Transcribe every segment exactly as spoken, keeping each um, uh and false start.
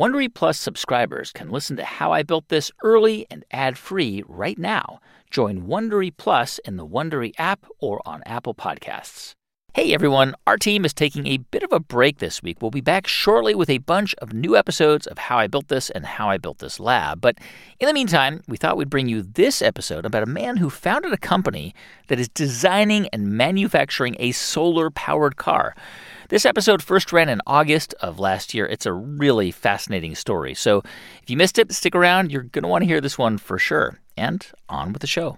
Wondery Plus subscribers can listen to How I Built This early and ad-free right now. Join Wondery Plus in the Wondery app or on Apple Podcasts. Hey everyone, our team is taking a bit of a break this week. We'll be back shortly with a bunch of new episodes of How I Built This and How I Built This Lab. But in the meantime, we thought we'd bring you this episode about a man who founded a company that is designing and manufacturing a solar-powered car. This episode first ran in August of last year. It's a really fascinating story. So if you missed it, stick around. You're going to want to hear this one for sure. And on with the show.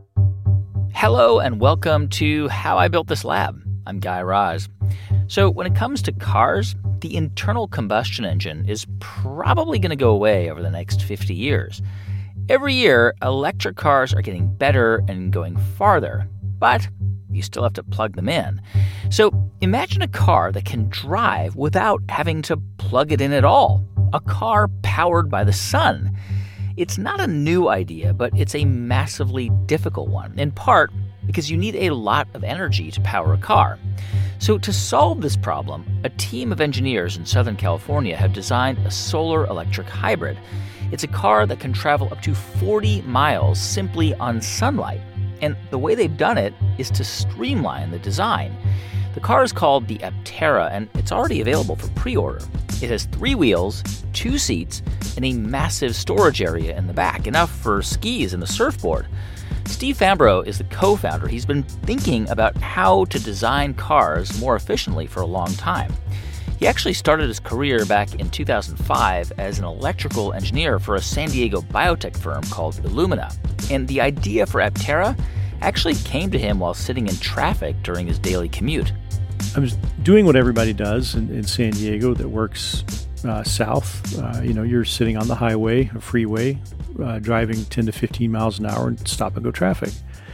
Hello and welcome to How I Built This Lab. I'm Guy Raz. So when it comes to cars, the internal combustion engine is probably going to go away over the next fifty years. Every year, electric cars are getting better and going farther, but you still have to plug them in. So imagine a car that can drive without having to plug it in at all. A car powered by the sun. It's not a new idea, but it's a massively difficult one, in part because you need a lot of energy to power a car. So to solve this problem, a team of engineers in Southern California have designed a solar-electric hybrid. It's a car that can travel up to forty miles simply on sunlight. And the way they've done it is to streamline the design. The car is called the Aptera, and it's already available for pre-order. It has three wheels, two seats, and a massive storage area in the back, enough for skis and a surfboard. Steve Fambro is the co-founder. He's been thinking about how to design cars more efficiently for a long time. He actually started his career back in two thousand five as an electrical engineer for a San Diego biotech firm called Illumina. And the idea for Aptera actually came to him while sitting in traffic during his daily commute. I was doing what everybody does in, in San Diego that works uh, south. Uh, you know, you're sitting on the highway, a freeway, uh, driving ten to fifteen miles an hour and stop and go traffic.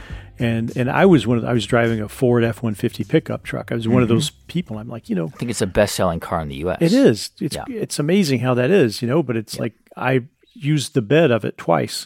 And and I was one of the, I was driving a Ford F one fifty pickup truck. I was one mm-hmm. of those people. I'm like, you know, I think it's the best-selling car in the U S. It is. It's yeah. it's amazing how that is, you know. But it's yeah. like I used the bed of it twice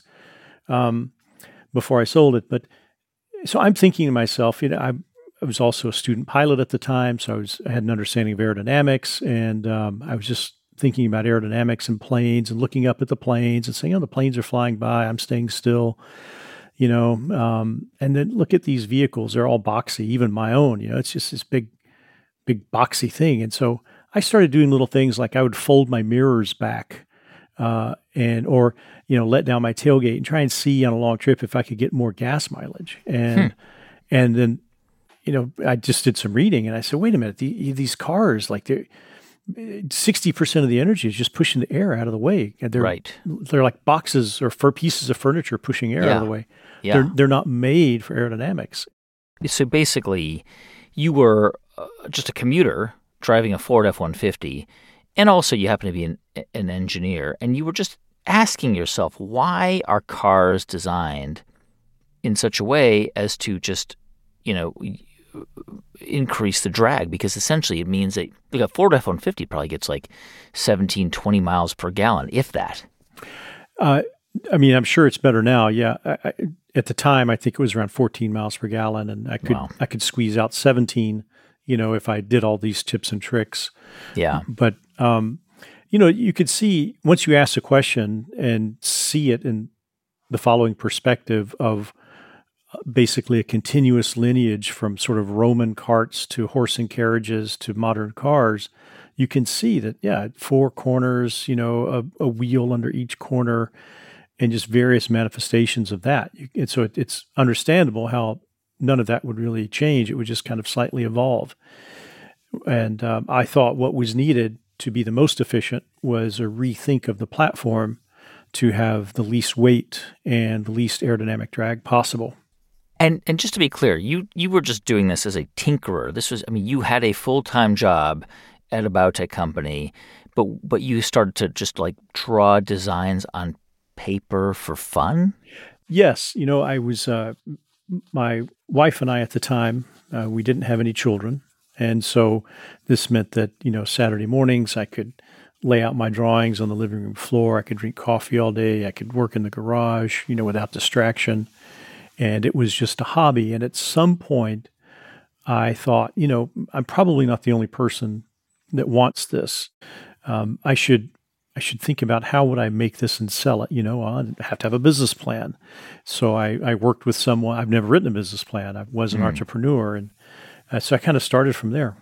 um, before I sold it. But so I'm thinking to myself, you know, I, I was also a student pilot at the time, so I was I had an understanding of aerodynamics, and um, I was just thinking about aerodynamics and planes and looking up at the planes and saying, oh, the planes are flying by. I'm staying still. You know, um, and then look at these vehicles. They're all boxy, even my own. You know, it's just this big, big boxy thing. And so I started doing little things like I would fold my mirrors back uh, and or, you know, let down my tailgate and try and see on a long trip if I could get more gas mileage. And hmm. and then, you know, I just did some reading and I said, wait a minute, the, these cars, like they're sixty percent of the energy is just pushing the air out of the way. And they're, right. They're like boxes or for pieces of furniture pushing air yeah. out of the way. Yeah. They're they're not made for aerodynamics. So basically, you were uh, just a commuter driving a Ford F one fifty, and also you happen to be an, an engineer, and you were just asking yourself, why are cars designed in such a way as to just, you know, increase the drag? Because essentially it means that like a Ford F one fifty probably gets like seventeen, twenty miles per gallon, if that. Uh, I mean, I'm sure it's better now. Yeah. I, I, at the time, I think it was around fourteen miles per gallon, and I could wow. I could squeeze out seventeen, you know, if I did all these tips and tricks. Yeah. But, um, you know, you could see, once you ask a question and see it in the following perspective of basically a continuous lineage from sort of Roman carts to horse and carriages to modern cars, you can see that, yeah, four corners, you know, a, a wheel under each corner, and just various manifestations of that. And so it, it's understandable how none of that would really change. It would just kind of slightly evolve. And um, I thought what was needed to be the most efficient was a rethink of the platform to have the least weight and the least aerodynamic drag possible. And and just to be clear, you you were just doing this as a tinkerer. This was, I mean, you had a full-time job at a biotech company, but but you started to just like draw designs on paper for fun? Yes. You know, I was, uh, my wife and I at the time, uh, we didn't have any children. And so this meant that, you know, Saturday mornings I could lay out my drawings on the living room floor. I could drink coffee all day. I could work in the garage, you know, without distraction. And it was just a hobby. And at some point I thought, you know, I'm probably not the only person that wants this. Um, I should I should think about how would I make this and sell it. You know, I have to have a business plan. So I, I worked with someone. I've never written a business plan. I was an mm. entrepreneur, and uh, so I kind of started from there.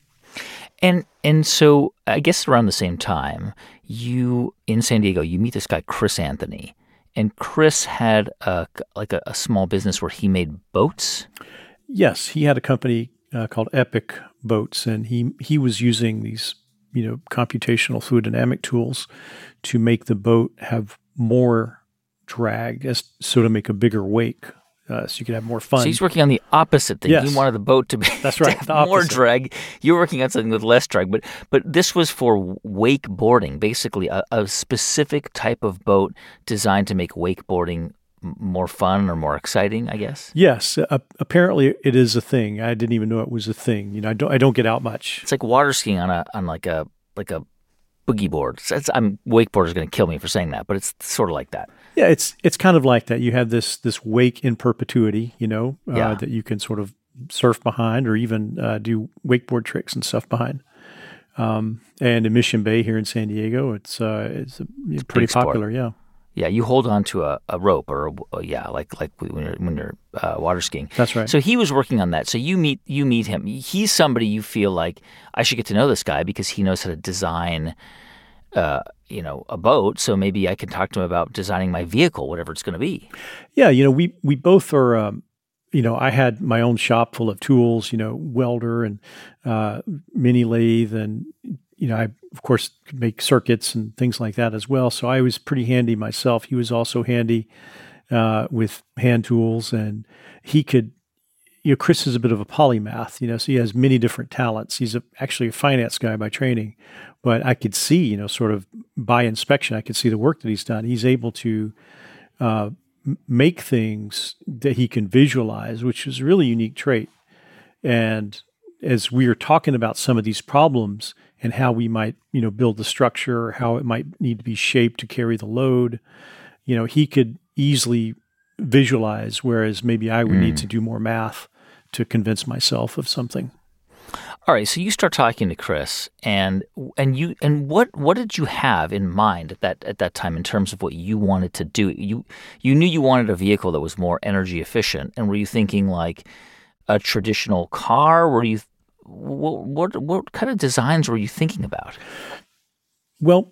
And and so I guess around the same time, you in San Diego, you meet this guy Chris Anthony, and Chris had a, like a, a small business where he made boats. Yes, he had a company uh, called Epic Boats, and he he was using these, you know, computational fluid dynamic tools to make the boat have more drag, as so to make a bigger wake, uh, so you could have more fun. So he's working on the opposite thing. Yes. He wanted the boat to be That's right, to have more drag. You're working on something with less drag, but but this was for wakeboarding, basically a, a specific type of boat designed to make wakeboarding more fun or more exciting, I guess. Yes, uh, apparently it is a thing. I didn't even know it was a thing. You know, I don't I don't get out much. It's like water skiing on a on like a like a boogie board. It's, it's, I'm wakeboarder's going to kill me for saying that, but it's sort of like that. Yeah, it's it's kind of like that. You have this this wake in perpetuity, you know, uh, yeah. that you can sort of surf behind or even uh, do wakeboard tricks and stuff behind. Um, and in Mission Bay here in San Diego, it's uh, it's, a, it's pretty popular. Yeah. Yeah, you hold on to a, a rope or a, yeah, like like when you're when you're uh, water skiing. That's right. So he was working on that. So you meet you meet him. He's somebody you feel like I should get to know this guy because he knows how to design, uh, you know, a boat. So maybe I can talk to him about designing my vehicle, whatever it's going to be. Yeah, you know, we we both are. Um, you know, I had my own shop full of tools. You know, welder and uh, mini lathe and. You know, I, of course, could make circuits and things like that as well. So I was pretty handy myself. He was also handy uh, with hand tools, and he could, you know, Chris is a bit of a polymath, you know, so he has many different talents. He's a, actually a finance guy by training, but I could see, you know, sort of by inspection, I could see the work that he's done. He's able to uh, make things that he can visualize, which is a really unique trait. And as we are talking about some of these problems, and how we might, you know, build the structure, how it might need to be shaped to carry the load. You know, he could easily visualize, whereas maybe I would mm. need to do more math to convince myself of something. All right, so you start talking to Chris, and and you and what what did you have in mind at that at that time in terms of what you wanted to do? You you knew you wanted a vehicle that was more energy efficient, and were you thinking like a traditional car? Were you What, what what kind of designs were you thinking about? Well,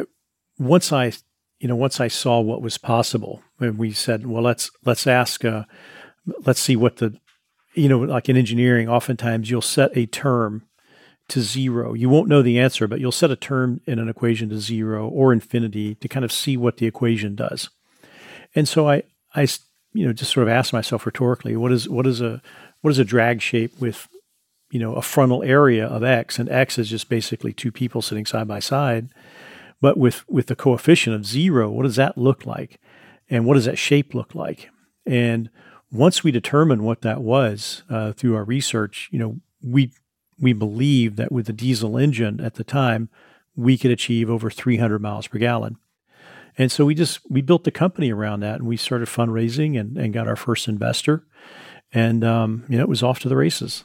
once I, you know, once I saw what was possible, and we said, well, let's let's ask, uh, let's see what the, you know, like in engineering, oftentimes you'll set a term to zero. You won't know the answer, but you'll set a term in an equation to zero or infinity to kind of see what the equation does. And so I, I, you know, just sort of asked myself rhetorically, what is what is a what is a drag shape with, you know, a frontal area of X, and X is just basically two people sitting side by side. But with, with the coefficient of zero, what does that look like? And what does that shape look like? And once we determined what that was uh, through our research, you know, we we believed that with the diesel engine at the time, we could achieve over three hundred miles per gallon. And so we just, we built the company around that, and we started fundraising and, and got our first investor. And, um, you know, it was off to the races.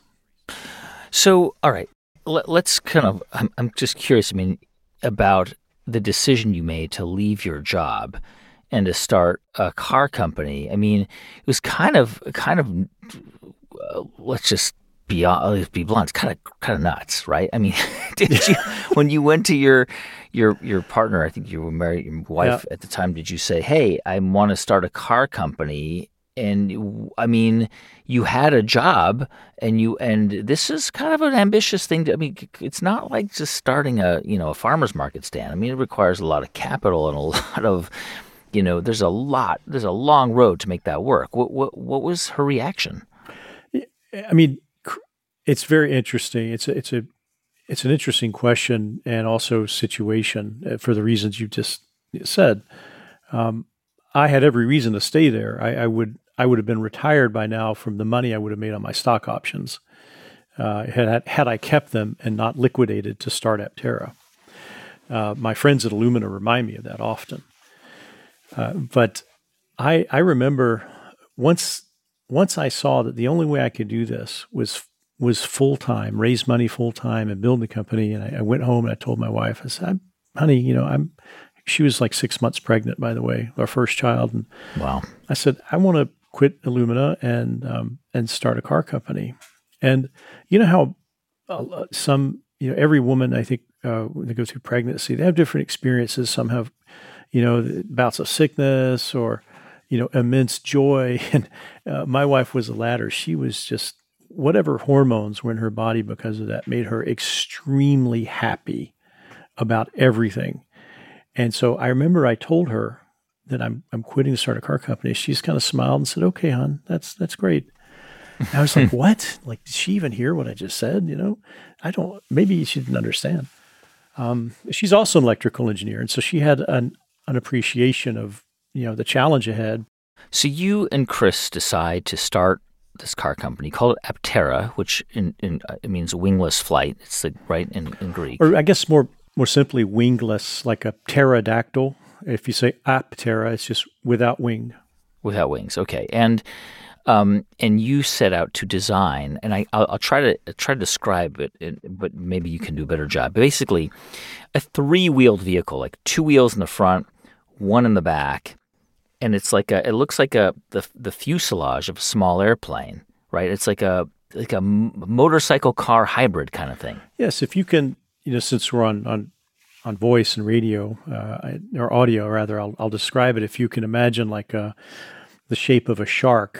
So, all right, Let, let's kind of, I'm, I'm just curious, I mean, about the decision you made to leave your job and to start a car company. I mean, it was kind of, kind of, uh, let's just be, let's be blunt, it's kind of, kind of nuts, right? I mean, did you, when you went to your, your, your partner, I think you were married, your wife yeah. at the time, did you say, hey, I want to start a car company? And I mean, you had a job, and you and this is kind of an ambitious thing to. I mean, it's not like just starting a you know a farmer's market stand. I mean, it requires a lot of capital and a lot of, you know, there's a lot, there's a long road to make that work. What what what was her reaction? I mean, it's very interesting. It's a, it's a it's an interesting question and also situation for the reasons you just said. Um, I had every reason to stay there. I, I would. I would have been retired by now from the money I would have made on my stock options uh, had, had I kept them and not liquidated to start Aptera. Uh, my friends at Illumina remind me of that often. Uh, but I, I remember once once I saw that the only way I could do this was was full-time, raise money full-time and build the company, and I, I went home and I told my wife, I said, honey, you know, I'm, she was like six months pregnant, by the way, our first child. And wow. I said, I want to quit Illumina and, um, and start a car company. And you know how uh, some, you know, every woman, I think, uh, when they go through pregnancy, they have different experiences. Some have, you know, bouts of sickness or, you know, immense joy. And uh, my wife was the latter. She was just, whatever hormones were in her body because of that made her extremely happy about everything. And so I remember I told her that I'm I'm quitting to start a car company. She just kind of smiled and said, "Okay, hon, that's that's great." And I was like, "What? Like, did she even hear what I just said? You know, I don't. Maybe she didn't understand." Um, she's also an electrical engineer, and so she had an an appreciation of, you know, the challenge ahead. So you and Chris decide to start this car company, call it Aptera, which in, in uh, it means wingless flight. It's the right in, in Greek, or I guess more more simply, wingless, like a pterodactyl. If you say Aptera, it's just without wing. Without wings, okay. And um, and you set out to design, and I I'll, I'll try to I'll try to describe it, but maybe you can do a better job. Basically, a three-wheeled vehicle, like two wheels in the front, one in the back. And it's like a, it looks like a the the fuselage of a small airplane, right? It's like a like a motorcycle car hybrid kind of thing. Yes, if you can, you know, since we're on on, on voice and radio uh, or audio rather, I'll I'll describe it. If you can imagine like a, the shape of a shark,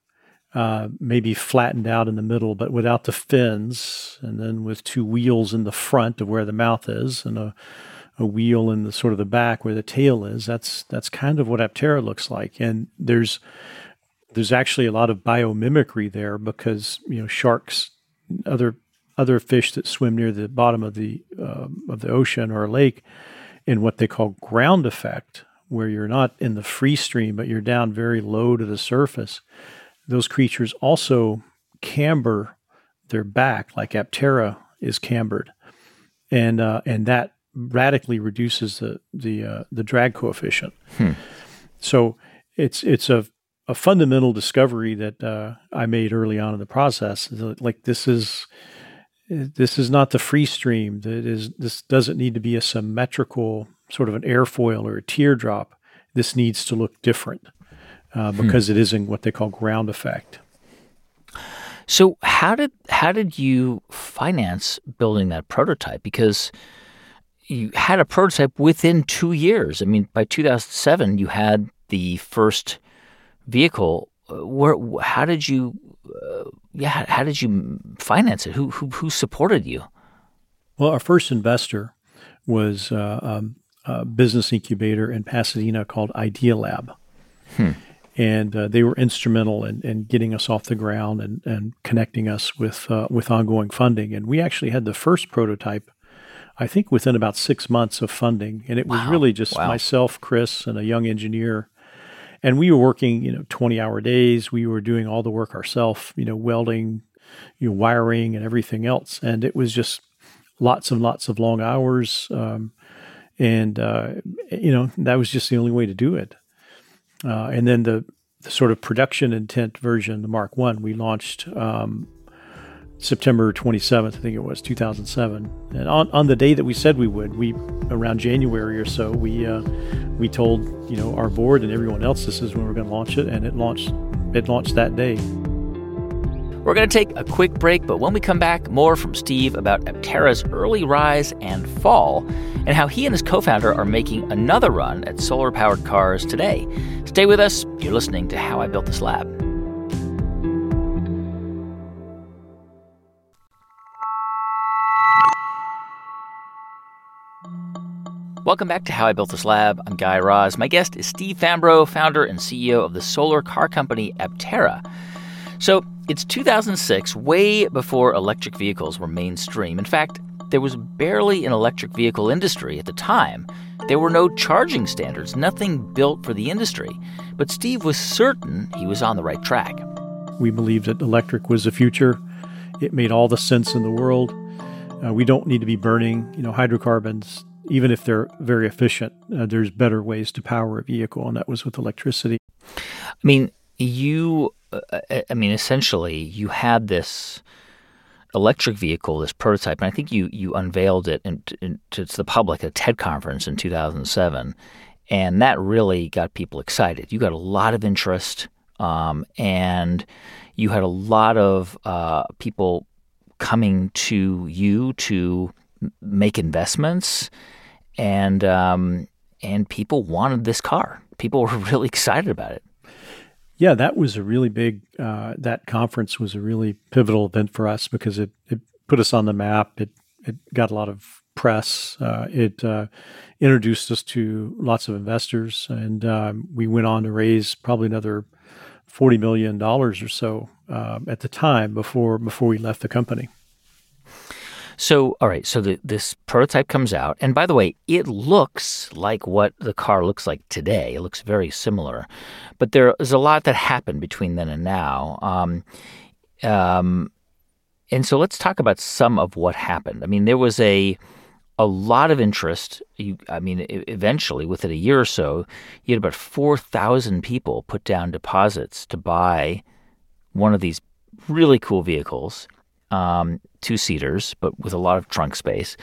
uh, maybe flattened out in the middle, but without the fins, and then with two wheels in the front of where the mouth is, and a a wheel in the sort of the back where the tail is. That's that's kind of what Aptera looks like. And there's there's actually a lot of biomimicry there because, you know, sharks, other other fish that swim near the bottom of the uh, of the ocean or a lake, in what they call ground effect, where you're not in the free stream but you're down very low to the surface. Those creatures also camber their back like Aptera is cambered, and uh, and that radically reduces the the uh, the drag coefficient. Hmm. So it's it's a a fundamental discovery that uh, I made early on in the process. Like this is this is not the free stream. That is this doesn't need to be a symmetrical sort of an airfoil or a teardrop. This needs to look different uh, because hmm. it is in what they call ground effect. So how did how did you finance building that prototype? Because you had a prototype within two years. I mean, by two thousand seven, you had the first vehicle. Where? How did you? Uh, yeah, how did you finance it? Who who who supported you? Well, our first investor was uh, um, a business incubator in Pasadena called Idea Lab, hmm. and uh, they were instrumental in, in getting us off the ground and, and connecting us with uh, with ongoing funding. And we actually had the first prototype, I think, within about six months of funding. And it was wow. really just wow. myself, Chris, and a young engineer. And we were working, you know, twenty-hour days. We were doing all the work ourselves, you know, welding, you know, wiring and everything else. And it was just lots and lots of long hours. Um, and, uh, you know, that was just the only way to do it. Uh, and then the, the sort of production intent version, the Mark One, we launched um September twenty-seventh, I think it was, two thousand seven. And on, on the day that we said we would, we around January or so, we uh, we told, you know, our board and everyone else this is when we're going to launch it, and it launched it launched that day. We're going to take a quick break, but when we come back, more from Steve about Aptera's early rise and fall, and how he and his co-founder are making another run at solar-powered cars today. Stay with us. You're listening to How I Built This Lab. Welcome back to How I Built This Lab. I'm Guy Raz. My guest is Steve Fambro, founder and C E O of the solar car company Aptera. So it's two thousand six, way before electric vehicles were mainstream. In fact, there was barely an electric vehicle industry at the time. There were no charging standards, nothing built for the industry. But Steve was certain he was on the right track. We believed that electric was the future. It made all the sense in the world. Uh, we don't need to be burning, you know, hydrocarbons. Even if they're very efficient, uh, there's better ways to power a vehicle, and that was with electricity. I mean, you, uh, I mean, essentially, you had this electric vehicle, this prototype, and I think you you unveiled it in, in, to the public at a TED conference in two thousand seven, and that really got people excited. You got a lot of interest, um, and you had a lot of uh, people coming to you to make investments, and um, and people wanted this car. People were really excited about it. Yeah, that was a really big, uh, that conference was a really pivotal event for us because it, it put us on the map. It it got a lot of press. Uh, it uh, introduced us to lots of investors, and um, we went on to raise probably another forty million dollars or so uh, at the time before before we left the company. So, all right, so the, this prototype comes out, and by the way, it looks like what the car looks like today. It looks very similar, but there is a lot that happened between then and now. Um, um, and so let's talk about some of what happened. I mean, there was a a lot of interest. You, I mean, eventually, within a year or so, you had about four thousand people put down deposits to buy one of these really cool vehicles. Um, two-seaters, but with a lot of trunk space.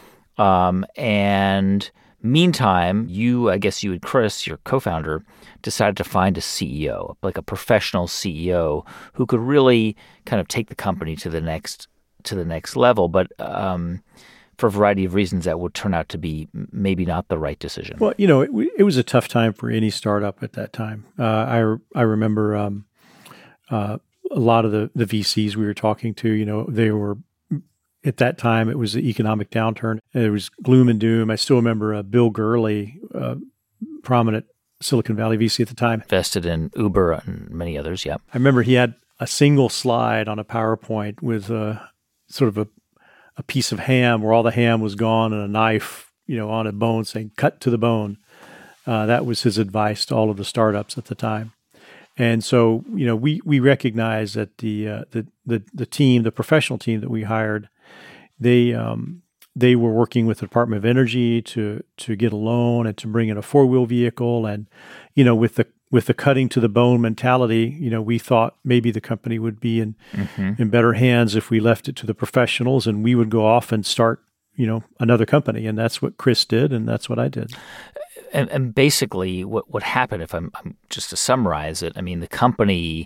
Um, and meantime, you, I guess you and Chris, your co-founder, decided to find a C E O, like a professional C E O who could really kind of take the company to the next to the next level. But um, for a variety of reasons, that would turn out to be maybe not the right decision. Well, you know, it, it was a tough time for any startup at that time. Uh, I I remember. Um, uh, A lot of the, the V Cs we were talking to, you know, they were, at that time, it was the economic downturn. It was gloom and doom. I still remember uh, Bill Gurley, uh, prominent Silicon Valley V C at the time. Invested in Uber and many others, yeah. I remember he had a single slide on a PowerPoint with uh, sort of a, a piece of ham where all the ham was gone and a knife, you know, on a bone saying, cut to the bone. Uh, that was his advice to all of the startups at the time. And so, you know, we we recognize that the uh, the the the team, the professional team that we hired, they um, they were working with the Department of Energy to to get a loan and to bring in a four wheel vehicle, and you know, with the with the cutting to the bone mentality, you know, we thought maybe the company would be in mm-hmm. in better hands if we left it to the professionals, and we would go off and start, you know, another company, and that's what Chris did, and that's what I did. And, and basically, what, what happened, if I'm, I'm just to summarize it, I mean, the company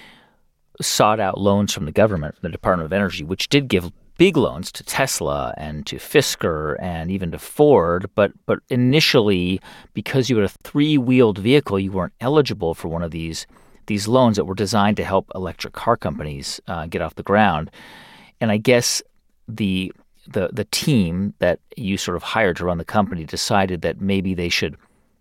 sought out loans from the government, from the Department of Energy, which did give big loans to Tesla and to Fisker and even to Ford. But but initially, because you had a three-wheeled vehicle, you weren't eligible for one of these these loans that were designed to help electric car companies uh, get off the ground. And I guess the the the team that you sort of hired to run the company decided that maybe they should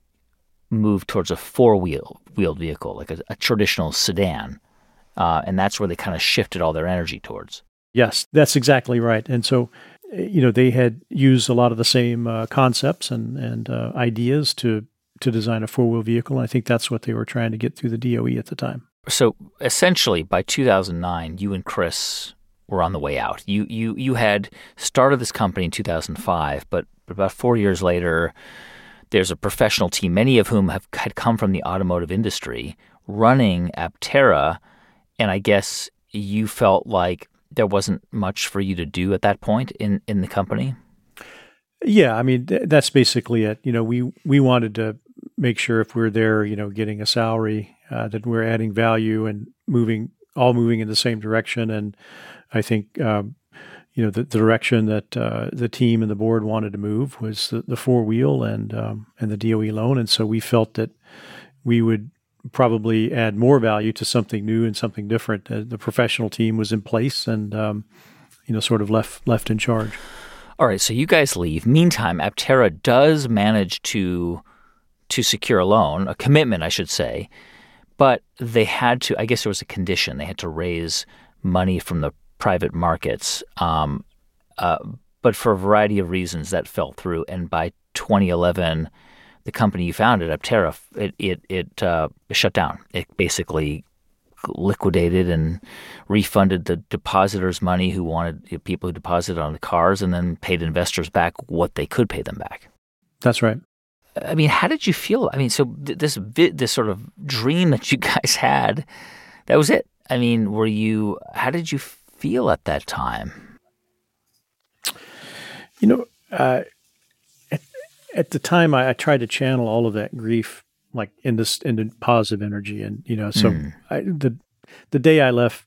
move towards a four-wheel wheeled vehicle, like a, a traditional sedan. Uh, and that's where they kind of shifted all their energy towards. Yes, that's exactly right. And so, you know, they had used a lot of the same uh, concepts and, and uh, ideas to to design a four-wheel vehicle. And I think that's what they were trying to get through the D O E at the time. So essentially, by two thousand nine, you and Chris were on the way out. You you you had started this company in two thousand five, but about four years later, there's a professional team, many of whom have had come from the automotive industry, running Aptera, and I guess you felt like there wasn't much for you to do at that point in, in the company? Yeah, I mean, th- that's basically it. You know, we we wanted to make sure if we're there, you know, getting a salary, uh, that we're adding value and moving, all moving in the same direction. And I think, um, you know, the, the direction that uh, the team and the board wanted to move was the, the four wheel and um, and the D O E loan. And so we felt that we would probably add more value to something new and something different. Uh, the professional team was in place and, um, you know, sort of left left in charge. All right, so you guys leave. Meantime, Aptera does manage to to secure a loan, a commitment, I should say, but they had to, I guess there was a condition. They had to raise money from the private markets, um, uh, but for a variety of reasons that fell through. And by twenty eleven, the company you founded, Aptera, it it it uh, shut down. It basically liquidated and refunded the depositors' money who wanted you know, people who deposited on the cars, and then paid investors back what they could pay them back. That's right. I mean, how did you feel? I mean, so this this sort of dream that you guys had, that was it. I mean, were you? How did you feel at that time? You know, uh, at, at the time, I, I tried to channel all of that grief like in this into positive energy, and you know, so mm. I, the the day I left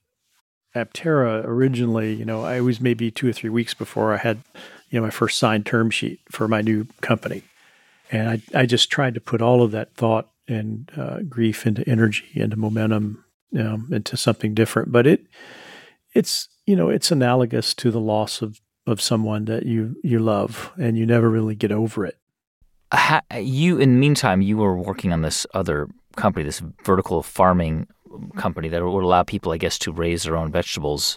Aptera originally, you know, I was maybe two or three weeks before I had, you know, my first signed term sheet for my new company, and I I just tried to put all of that thought and uh, grief into energy, into momentum, you know, into something different. But it it's you know it's analogous to the loss of of someone that you you love, and you never really get over it. How, you, in the meantime, you were working on this other company, this vertical farming company that would allow people, I guess, to raise their own vegetables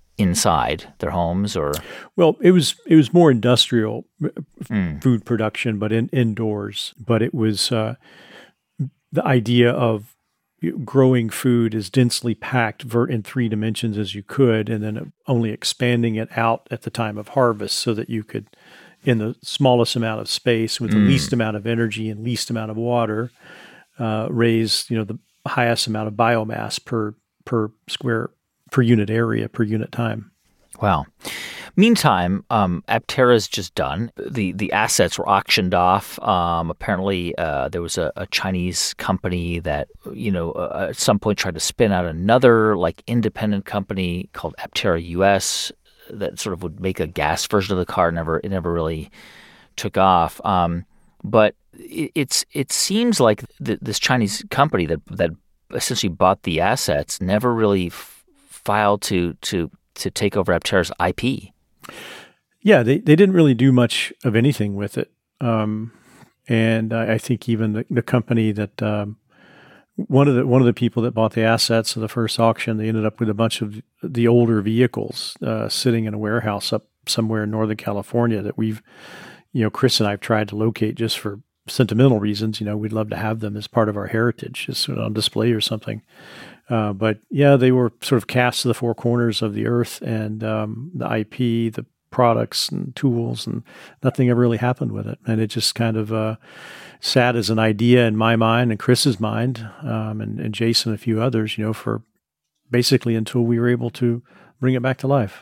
inside their homes, or well, it was it was more industrial mm. food production, but in indoors. But it was uh, the idea of growing food as densely packed vert in three dimensions as you could, and then only expanding it out at the time of harvest so that you could, in the smallest amount of space with the mm. least amount of energy and least amount of water, uh, raise, you know, the highest amount of biomass per per square, per unit area, per unit time. Wow. Meantime, um, Aptera's just done. The the assets were auctioned off. Um, apparently, uh, there was a, a Chinese company that, you know, uh, at some point tried to spin out another like independent company called Aptera U S that sort of would make a gas version of the car. Never, it never really took off. Um, but it, it's it seems like th- this Chinese company that that essentially bought the assets never really f- filed to to to take over Aptera's I P. Yeah, they, they didn't really do much of anything with it. Um, and I, I think even the, the company that um, one of the one of the people that bought the assets of the first auction, they ended up with a bunch of the older vehicles uh, sitting in a warehouse up somewhere in Northern California that we've, you know, Chris and I have tried to locate just for sentimental reasons. You know, we'd love to have them as part of our heritage, just sort of on display or something. Uh, but yeah, they were sort of cast to the four corners of the earth, and um, the I P, the products and tools, and nothing ever really happened with it. And it just kind of uh, sat as an idea in my mind and Chris's mind, um, and, and Jason and a few others, you know, for basically until we were able to bring it back to life.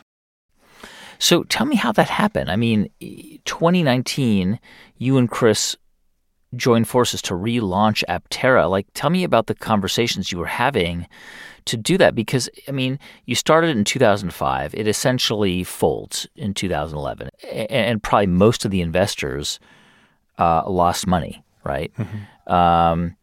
So tell me how that happened. I mean, twenty nineteen, you and Chris joined forces to relaunch Aptera. Like, tell me about the conversations you were having to do that, because, I mean, you started in two thousand five. It essentially folds in two thousand eleven, and, and probably most of the investors uh, lost money, right? Mm-hmm. Um,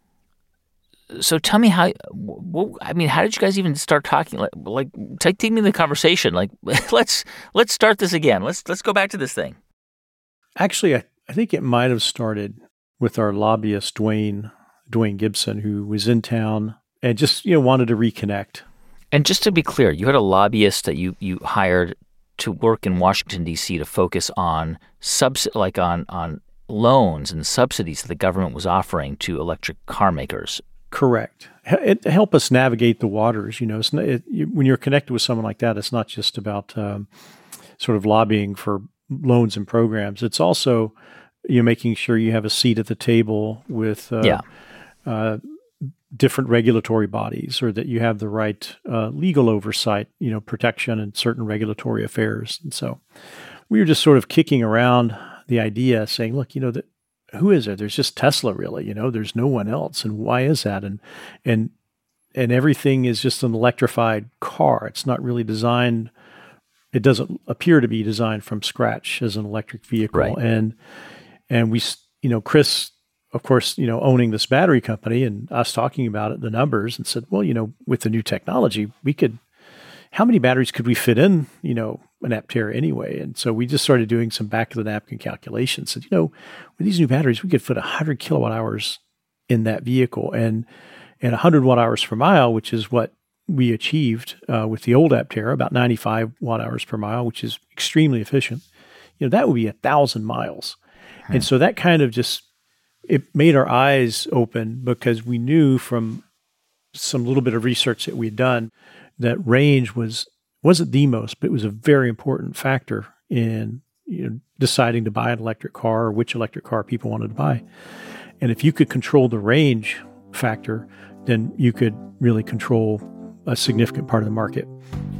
so tell me how, what, I mean, how did you guys even start talking? Like, like take, take me in the conversation. Like, let's let's start this again. Let's let's go back to this thing. Actually, I, I think it might have started with our lobbyist, Dwayne Dwayne Gibson, who was in town and just, you know, wanted to reconnect. And just to be clear, you had a lobbyist that you, you hired to work in Washington, D C to focus on subs like on, on loans and subsidies that the government was offering to electric car makers. Correct. It helped us navigate the waters. You know, it's not, it, you, when you're connected with someone like that, it's not just about um, sort of lobbying for loans and programs. It's also, you're making sure you have a seat at the table with uh, yeah. uh, different regulatory bodies, or that you have the right uh, legal oversight, you know, protection in certain regulatory affairs. And so we were just sort of kicking around the idea, saying, look, you know, that who is there? There's just Tesla, really. You know, there's no one else. And why is that? And and and everything is just an electrified car. It's not really designed. It doesn't appear to be designed from scratch as an electric vehicle. Right. And And we, you know, Chris, of course, you know, owning this battery company and us talking about it, the numbers, and said, well, you know, with the new technology, we could, how many batteries could we fit in, you know, an Aptera anyway? And so we just started doing some back of the napkin calculations. Said, you know, with these new batteries, we could fit one hundred kilowatt hours in that vehicle, and and one hundred watt hours per mile, which is what we achieved uh, with the old Aptera, about ninety-five watt hours per mile, which is extremely efficient. You know, that would be a thousand miles. And so that kind of just, it made our eyes open, because we knew from some little bit of research that we had done that range was, wasn't the most, but it was a very important factor in, you know, deciding to buy an electric car or which electric car people wanted to buy. And if you could control the range factor, then you could really control a significant part of the market.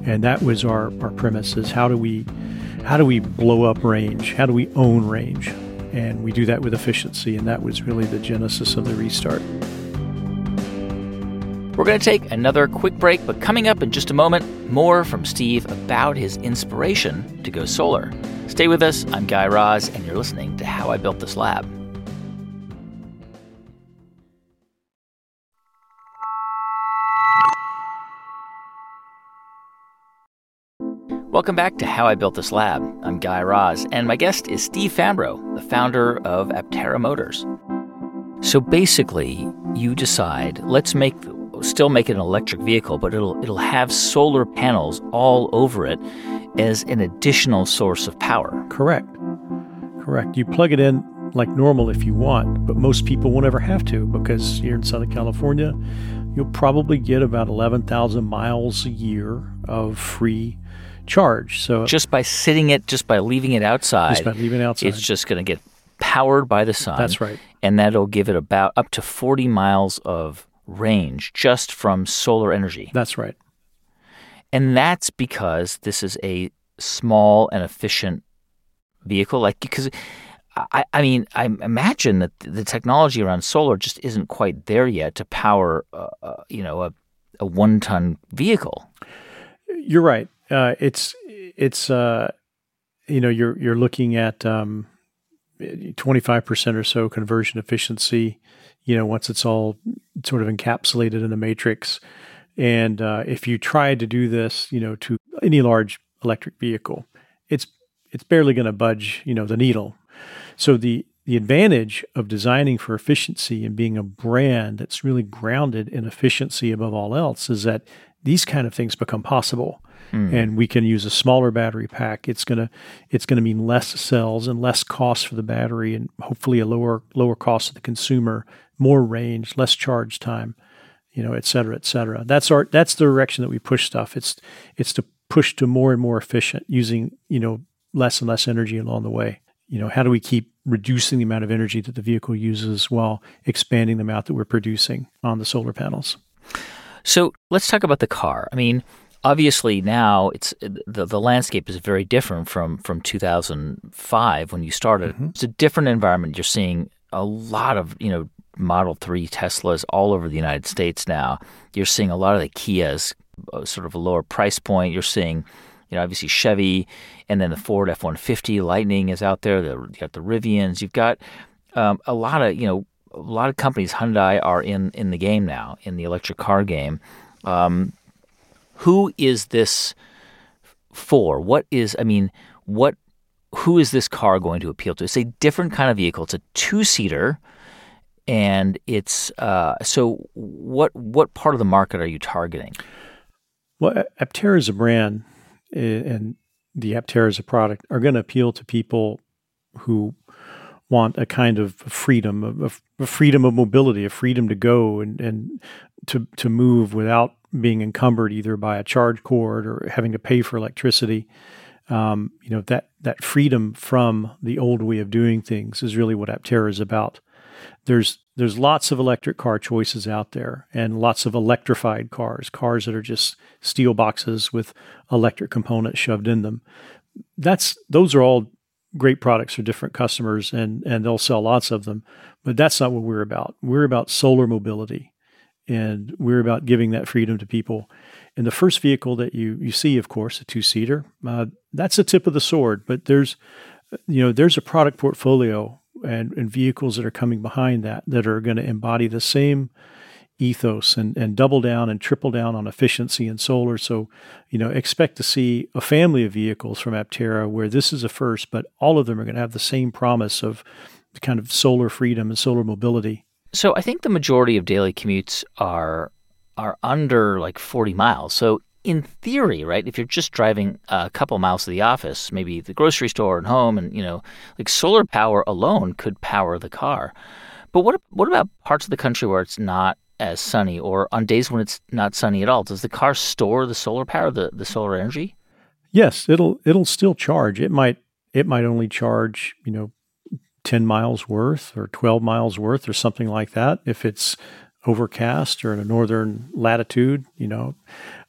And that was our, our premise is how do we how do we blow up range? How do we own range? And we do that with efficiency, and that was really the genesis of the restart. We're going to take another quick break, but coming up in just a moment, more from Steve about his inspiration to go solar. Stay with us. I'm Guy Raz, and you're listening to How I Built This Lab. Welcome back to How I Built This Lab. I'm Guy Raz, and my guest is Steve Fambro, the founder of Aptera Motors. So basically, you decide, let's make still make it an electric vehicle, but it'll it'll have solar panels all over it as an additional source of power. Correct. Correct. You plug it in like normal if you want, but most people won't ever have to because here in Southern California, you'll probably get about eleven thousand miles a year of free charge. So just by sitting it, just by leaving it outside, just by leaving it outside, it's just going to get powered by the sun. That's right. And that'll give it about up to forty miles of range just from solar energy. That's right. And that's because this is a small and efficient vehicle. Like, because I, I mean, I imagine that the technology around solar just isn't quite there yet to power, uh, uh, you know, a, a one-ton vehicle. You're right. Uh, it's it's uh, you know you're you're looking at um, twenty-five percent or so conversion efficiency. You know, once it's all sort of encapsulated in the matrix, and uh, if you try to do this, you know, to any large electric vehicle, it's it's barely going to budge, you know, the needle. So the the advantage of designing for efficiency and being a brand that's really grounded in efficiency above all else is that these kind of things become possible. Mm. And we can use a smaller battery pack. It's gonna it's gonna mean less cells and less cost for the battery, and hopefully a lower lower cost to the consumer, more range, less charge time, you know, et cetera, et cetera. That's our that's the direction that we push stuff. It's it's to push to more and more efficient, using, you know, less and less energy along the way. You know, how do we keep reducing the amount of energy that the vehicle uses while expanding the amount that we're producing on the solar panels? So let's talk about the car. I mean, obviously now it's the, the landscape is very different from, from two thousand five when you started. Mm-hmm. It's a different environment. You're seeing a lot of, you know, Model three Teslas all over the United States now. You're seeing a lot of the Kias, uh, sort of a lower price point. You're seeing, you know, obviously Chevy, and then the Ford F one fifty Lightning is out there. The, you've got the Rivians. You've got um, a lot of, you know, a lot of companies. Hyundai are in, in the game now, in the electric car game. Um, who is this for? What is, I mean, what, who is this car going to appeal to? It's a different kind of vehicle. It's a two-seater, and it's, uh, so what, what part of the market are you targeting? Well, Aptera as a brand and the Aptera as a product are going to appeal to people who want a kind of freedom, a, a freedom of mobility, a freedom to go and, and to to move without being encumbered either by a charge cord or having to pay for electricity. Um, you know, that that freedom from the old way of doing things is really what Aptera is about. There's there's lots of electric car choices out there, and lots of electrified cars, cars that are just steel boxes with electric components shoved in them. That's those are all great products for different customers, and and they'll sell lots of them. But that's not what we're about. We're about solar mobility, and we're about giving that freedom to people. And the first vehicle that you you see, of course, a two-seater, uh, that's the tip of the sword. But there's you know there's a product portfolio and, and vehicles that are coming behind that that are going to embody the same ethos and, and double down and triple down on efficiency and solar. So, you know, expect to see a family of vehicles from Aptera where this is a first, but all of them are going to have the same promise of kind of solar freedom and solar mobility. So I think the majority of daily commutes are are under like forty miles. So in theory, right, if you're just driving a couple miles to the office, maybe the grocery store and home, and, you know, like solar power alone could power the car. But what what about parts of the country where it's not as sunny, or on days when it's not sunny at all? Does the car store the solar power, the, the solar energy? Yes, it'll it'll still charge. It might it might only charge, you know, ten miles worth or twelve miles worth or something like that if it's overcast or in a northern latitude, you know.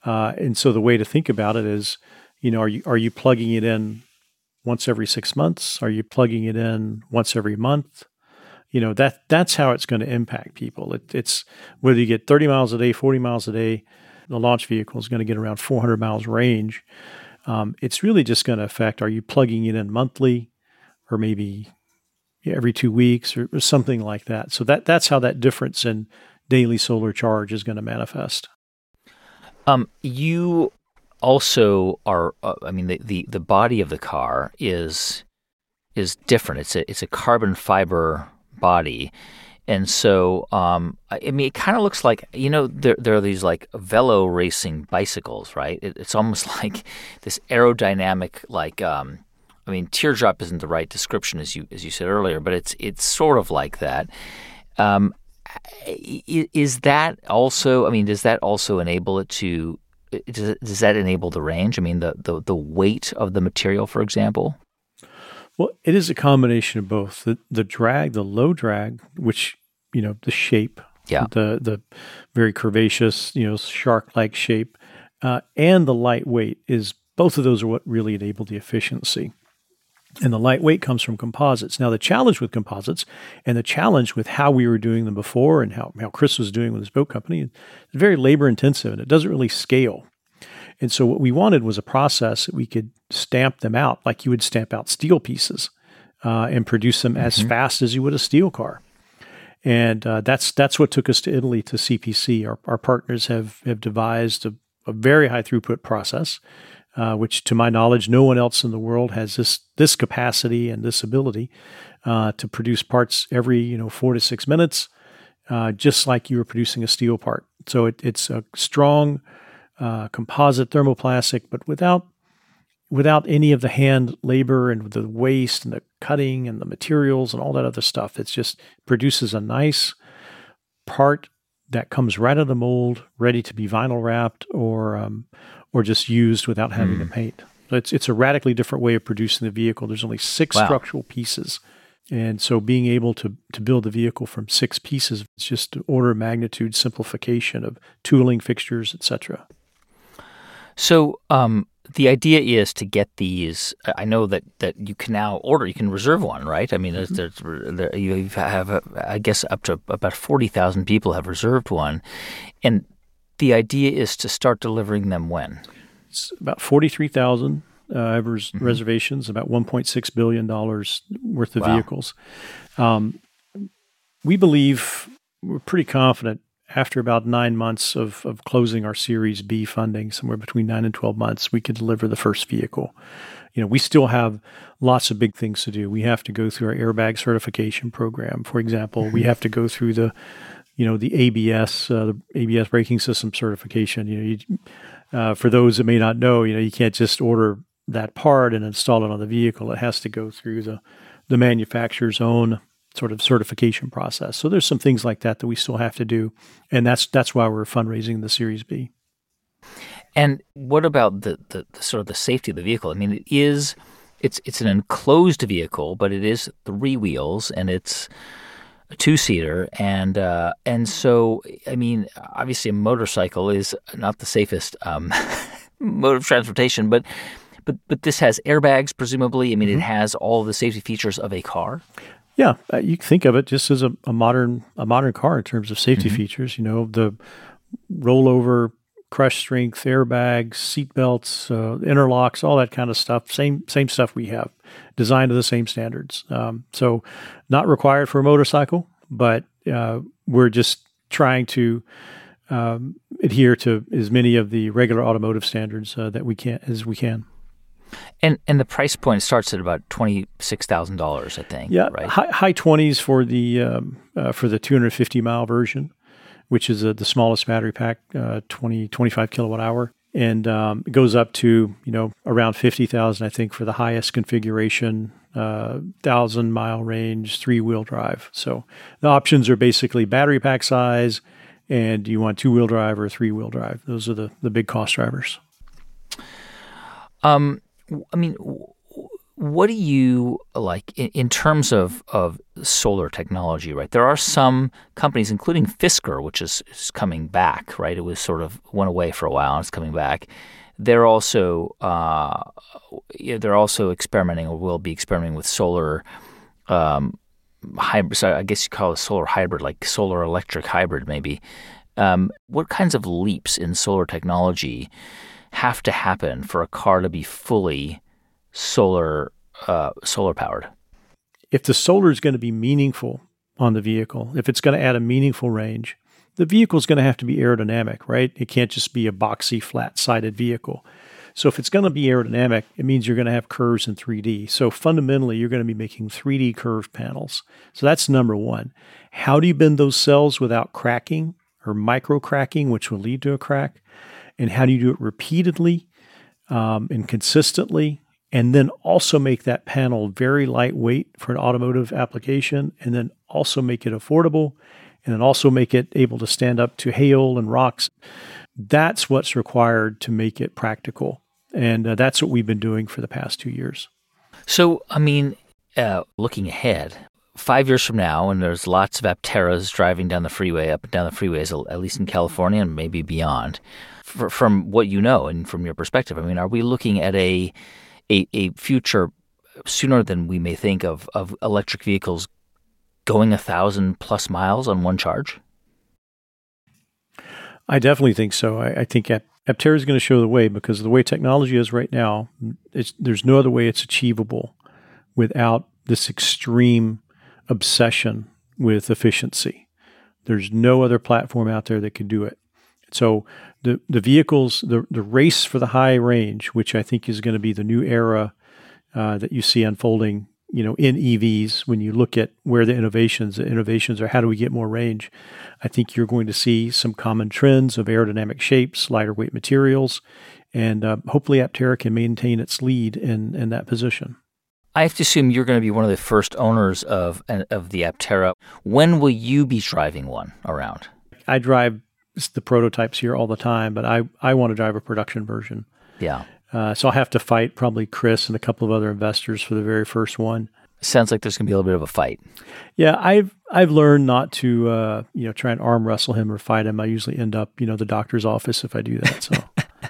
Uh, and so the way to think about it is, you know, are you are you plugging it in once every six months? Are you plugging it in once every month? You know, that that's how it's going to impact people. It, it's whether you get thirty miles a day, forty miles a day, the launch vehicle is going to get around four hundred miles range. Um, it's really just going to affect, are you plugging it in monthly or maybe every two weeks or, or something like that. So that that's how that difference in daily solar charge is going to manifest. Um, you also are, uh, I mean, the, the, the body of the car is is different. It's a it's a carbon fiber body. And so, um, I mean, it kind of looks like, you know, there there are these like velo racing bicycles, right? It, it's almost like this aerodynamic, like, um, I mean, teardrop isn't the right description as you as you said earlier, but it's it's sort of like that. Um, is that also? I mean, does that also enable it to? Does, it, does that enable the range? I mean, the, the the weight of the material, for example. Well, it is a combination of both. The the drag, the low drag, which, you know, the shape, yeah, the the very curvaceous, you know, shark-like shape, uh, and the lightweight is both of those are what really enable the efficiency. And the lightweight comes from composites. Now, the challenge with composites and the challenge with how we were doing them before and how, how Chris was doing with his boat company is very labor intensive and it doesn't really scale. And so what we wanted was a process that we could stamp them out like you would stamp out steel pieces uh, and produce them mm-hmm. as fast as you would a steel car. And uh, that's that's what took us to Italy to C P C. Our, our partners have, have devised a, a very high throughput process, uh, which to my knowledge, no one else in the world has this this capacity and this ability uh, to produce parts every you know four to six minutes, uh, just like you were producing a steel part. So it, it's a strong Uh, composite thermoplastic, but without without any of the hand labor and the waste and the cutting and the materials and all that other stuff. It's just produces a nice part that comes right out of the mold, ready to be vinyl wrapped or um, or just used without having mm. to paint. So it's it's a radically different way of producing the vehicle. There's only six wow. structural pieces. And so being able to to build the vehicle from six pieces, it's just an order of magnitude simplification of tooling, fixtures, et cetera. So um, the idea is to get these. I know that, that you can now order. You can reserve one, right? I mean, there's, there's, there, you have, a, I guess, up to about forty thousand people have reserved one, and the idea is to start delivering them when? It's about forty-three thousand uh, res- mm-hmm. reservations, about one point six billion dollars worth of wow. vehicles. Um, we believe we're pretty confident. After about nine months of, of closing our Series B funding, somewhere between nine and twelve months, we could deliver the first vehicle. You know, we still have lots of big things to do. We have to go through our airbag certification program, for example. Mm-hmm. We have to go through the, you know, the A B S, uh, the A B S braking system certification. You know, you, uh, for those that may not know, you know, you can't just order that part and install it on the vehicle. It has to go through the, the manufacturer's own sort of certification process. So there's some things like that that we still have to do. And that's that's why we're fundraising the Series B. And what about the, the, the sort of the safety of the vehicle? I mean, it is, it's it's an enclosed vehicle, but it is three wheels and it's a two-seater. And uh, and so, I mean, obviously a motorcycle is not the safest um, mode of transportation, but but but this has airbags, presumably. I mean, mm-hmm. it has all the safety features of a car. Yeah, uh, you can think of it just as a, a modern a modern car in terms of safety mm-hmm. features. You know, the rollover, crush strength, airbags, seat belts, uh, interlocks, all that kind of stuff. Same same stuff we have, designed to the same standards. Um, so, not required for a motorcycle, but uh, we're just trying to um, adhere to as many of the regular automotive standards uh, that we can as we can. And and the price point starts at about twenty six thousand dollars, I think. Yeah, right? high high twenties for the um, uh, for the two hundred fifty mile version, which is uh, the smallest battery pack, uh, twenty twenty-five kilowatt hour, and um, it goes up to you know around fifty thousand, I think, for the highest configuration, uh, thousand mile range, three wheel drive. So the options are basically battery pack size, and do you want two wheel drive or three wheel drive? Those are the the big cost drivers. Um. I mean, what do you like in, in terms of, of solar technology, right? There are some companies, including Fisker, which is, is coming back, right? It was sort of went away for a while and it's coming back. They're also uh, they're also experimenting or will be experimenting with solar um, hybrid. So I guess you call it solar hybrid, like solar electric hybrid, maybe. Um, what kinds of leaps in solar technology have to happen for a car to be fully solar uh, solar powered? If the solar is going to be meaningful on the vehicle, if it's going to add a meaningful range, the vehicle is going to have to be aerodynamic, right? It can't just be a boxy, flat-sided vehicle. So if it's going to be aerodynamic, it means you're going to have curves in three D. So fundamentally, you're going to be making three D curved panels. So that's number one. How do you bend those cells without cracking or micro cracking, which will lead to a crack? And how do you do it repeatedly um, and consistently? And then also make that panel very lightweight for an automotive application, and then also make it affordable, and then also make it able to stand up to hail and rocks. That's what's required to make it practical. And uh, that's what we've been doing for the past two years. So, I mean, uh, looking ahead, five years from now, and there's lots of Apteras driving down the freeway, up and down the freeways, at least in California and maybe beyond, for, from what you know and from your perspective, I mean, are we looking at a A, a future sooner than we may think of of electric vehicles going a thousand plus miles on one charge? I definitely think so. I, I think Aptera is going to show the way, because the way technology is right now, it's, there's no other way it's achievable without this extreme obsession with efficiency. There's no other platform out there that can do it. So the the vehicles, the the race for the high range, which I think is going to be the new era uh, that you see unfolding, you know, in E Vs. When you look at where the innovations, the innovations are, how do we get more range? I think you're going to see some common trends of aerodynamic shapes, lighter weight materials, and uh, hopefully Aptera can maintain its lead in in that position. I have to assume you're going to be one of the first owners of of the Aptera. When will you be driving one around? I drive the prototypes here all the time, but I, I want to drive a production version. Yeah. Uh, so I'll have to fight probably Chris and a couple of other investors for the very first one. Sounds like there's going to be a little bit of a fight. Yeah, I've I've learned not to uh, you know try and arm wrestle him or fight him. I usually end up you know the doctor's office if I do that. So.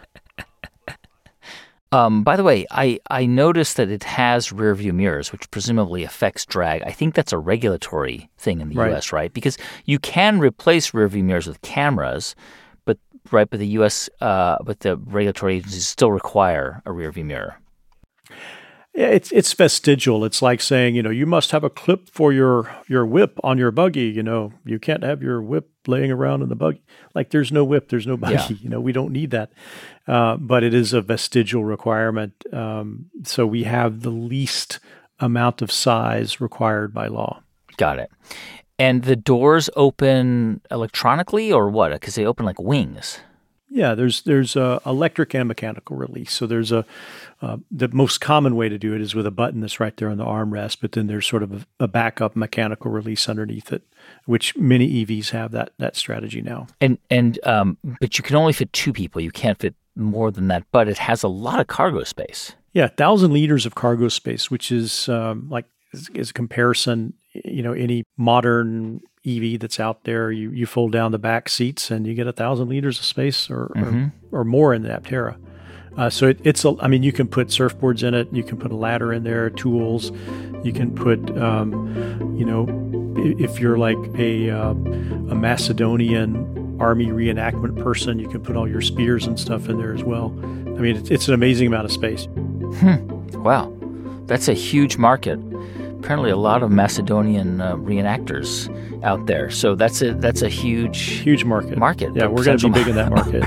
Um, by the way, I, I noticed that it has rear view mirrors, which presumably affects drag. I think that's a regulatory thing in the right. U S, right? Because you can replace rear view mirrors with cameras, but right, but the U S, uh, but the regulatory agencies still require a rear view mirror. Yeah, it's it's vestigial. It's like saying, you know, you must have a clip for your your whip on your buggy. You know, you can't have your whip laying around in the buggy. Like there's no whip, there's no buggy. Yeah. You know, we don't need that. Uh, but it is a vestigial requirement. Um, so we have the least amount of size required by law. Got it. And the doors open electronically or what? Because they open like wings. Yeah, there's there's a electric and mechanical release. So there's a uh, the most common way to do it is with a button that's right there on the armrest, but then there's sort of a, a backup mechanical release underneath it, which many E Vs have that that strategy now. And and um, but you can only fit two people. You can't fit more than that. But it has a lot of cargo space. Yeah, thousand liters of cargo space, which is um, like as a comparison, you know, any modern E V that's out there, you, you fold down the back seats and you get a thousand liters of space or mm-hmm. or, or more in the Aptera. Uh, so it, it's, a, I mean, you can put surfboards in it, you can put a ladder in there, tools, you can put, um, you know, if you're like a uh, a Macedonian army reenactment person, you can put all your spears and stuff in there as well. I mean, it's, it's an amazing amount of space. Hmm. Wow, that's a huge market. Apparently, a lot of Macedonian uh, reenactors out there. So that's a that's a huge huge market. Market. Yeah, we're going to be big in that market.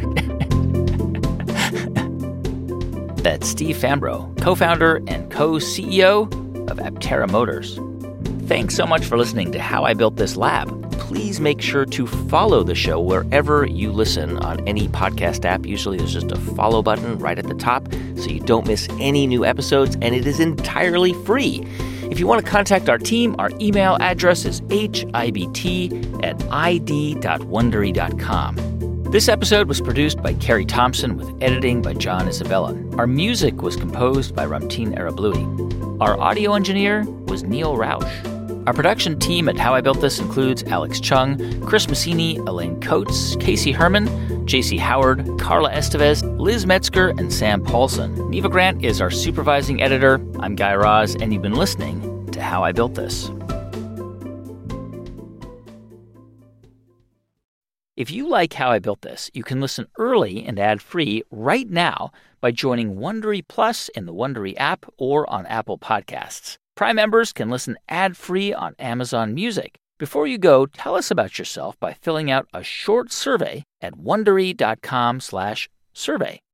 That's Steve Fambro, co-founder and co-C E O of Aptera Motors. Thanks so much for listening to How I Built This Lab. Please make sure to follow the show wherever you listen on any podcast app. Usually there's just a follow button right at the top so you don't miss any new episodes, and it is entirely free. If you want to contact our team, our email address is hibt at id dot wondery dot com. This episode was produced by Carrie Thompson with editing by John Isabella. Our music was composed by Ramtin Arablouei. Our audio engineer was Neil Rausch. Our production team at How I Built This includes Alex Chung, Chris Massini, Elaine Coates, Casey Herman, J C Howard, Carla Estevez, Liz Metzger, and Sam Paulson. Neva Grant is our supervising editor. I'm Guy Raz, and you've been listening to How I Built This. If you like How I Built This, you can listen early and ad-free right now by joining Wondery Plus in the Wondery app or on Apple Podcasts. Prime members can listen ad-free on Amazon Music. Before you go, tell us about yourself by filling out a short survey at wondery dot com slash survey.